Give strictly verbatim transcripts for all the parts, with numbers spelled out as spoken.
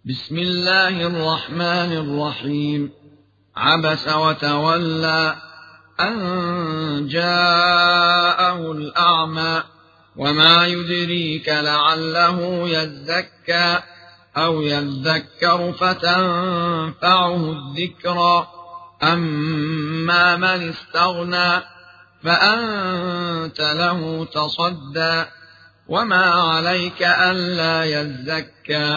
بسم الله الرحمن الرحيم. عبس وتولى أن جاءه الأعمى وما يدريك لعله يزكى أو يذكر فتنفعه الذكرى. أما من استغنى فأنت له تصدى وما عليك ألا يزكى.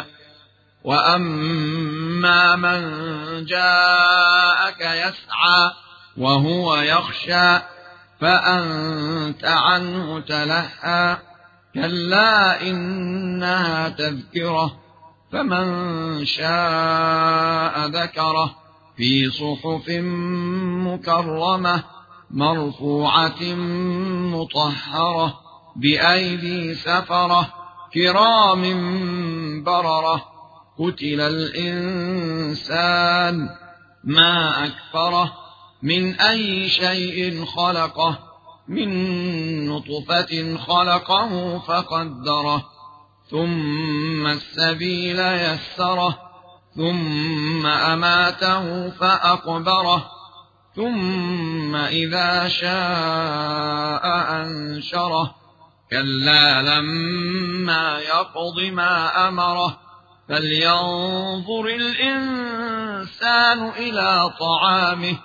وأما من جاءك يسعى وهو يخشى فأنت عنه تلهى. كلا إنها تذكرة فمن شاء ذكره في صحف مكرمة مرفوعة مطهرة بأيدي سفرة كرام بررة. قتل الإنسان ما أكفره من أي شيء خلقه من نطفة خلقه فقدره ثم السبيل يسره ثم أماته فأقبره ثم إذا شاء أنشره. كلا لما يقض ما أمره فلينظر الإنسان إلى طعامه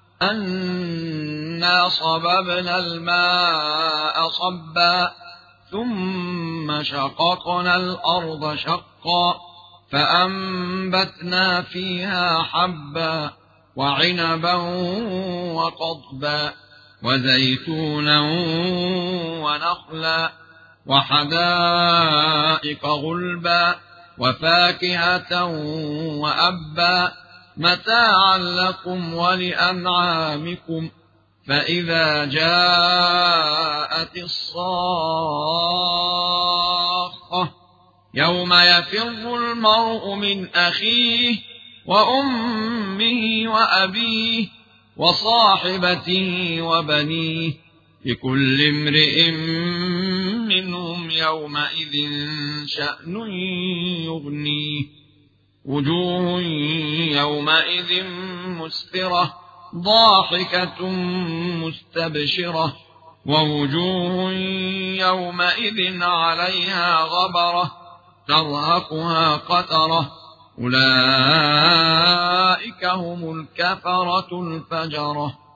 أنا صببنا الماء صبا ثم شققنا الأرض شقا فأنبتنا فيها حبا وعنبا وقضبا وزيتونا ونخلا وحدائق غلبا وفاكهة وأبا متاعا لكم ولأنعامكم. فإذا جاءت الصاخة يوم يفر المرء من أخيه وأمه وأبيه وصاحبته وبنيه لكل امرئ منهم يومئذ شأن يغنيه. وجوه يومئذ مسفرة ضاحكة مستبشرة ووجوه يومئذ عليها غبرة ترهقها قترة أولئك هم الكفرة الفجرة.